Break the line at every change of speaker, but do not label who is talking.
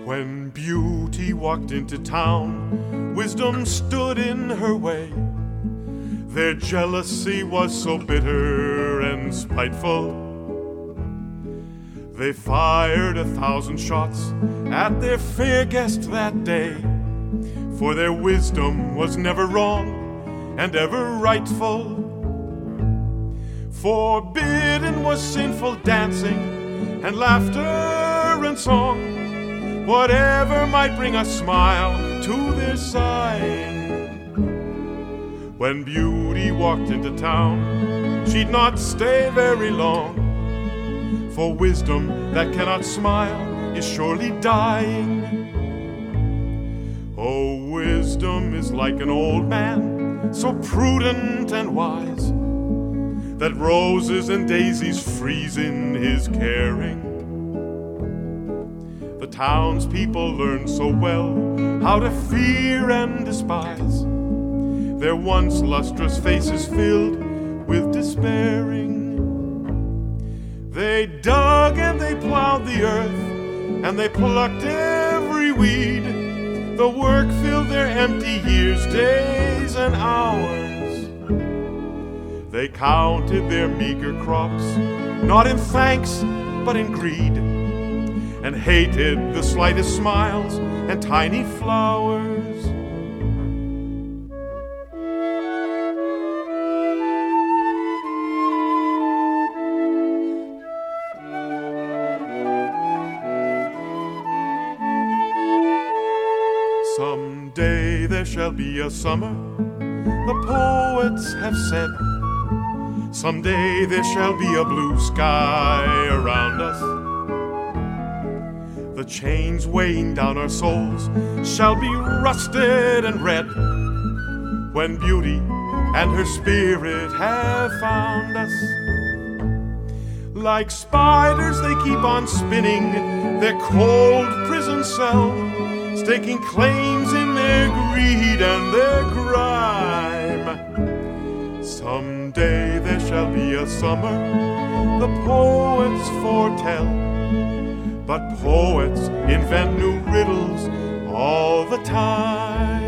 When beauty walked into town, wisdom stood in her way. Their jealousy was so bitter and spiteful. They fired 1,000 shots at their fair guest that day, for their wisdom was never wrong and ever rightful. Forbidden was sinful dancing and laughter and song, whatever might bring a smile to their sighing. When beauty walked into town, she'd not stay very long, for wisdom that cannot smile is surely dying. Oh, wisdom is like an old man, so prudent and wise, that roses and daisies freeze in his caring. The townspeople learn so well how to fear and despise, their once lustrous faces filled with despairing. They dug and they plowed the earth, and they plucked every weed. The work filled their empty years, days and hours. They counted their meager crops, not in thanks, but in greed, and hated the slightest smiles and tiny flowers. Someday there shall be a summer, the poets have said. Someday there shall be a blue sky around us. The chains weighing down our souls shall be rusted and red, when beauty and her spirit have found us. Like spiders they keep on spinning their cold prison cell, staking claims in their greed and their crime. Someday there shall be a summer, the poets foretell, but poets invent new riddles all the time.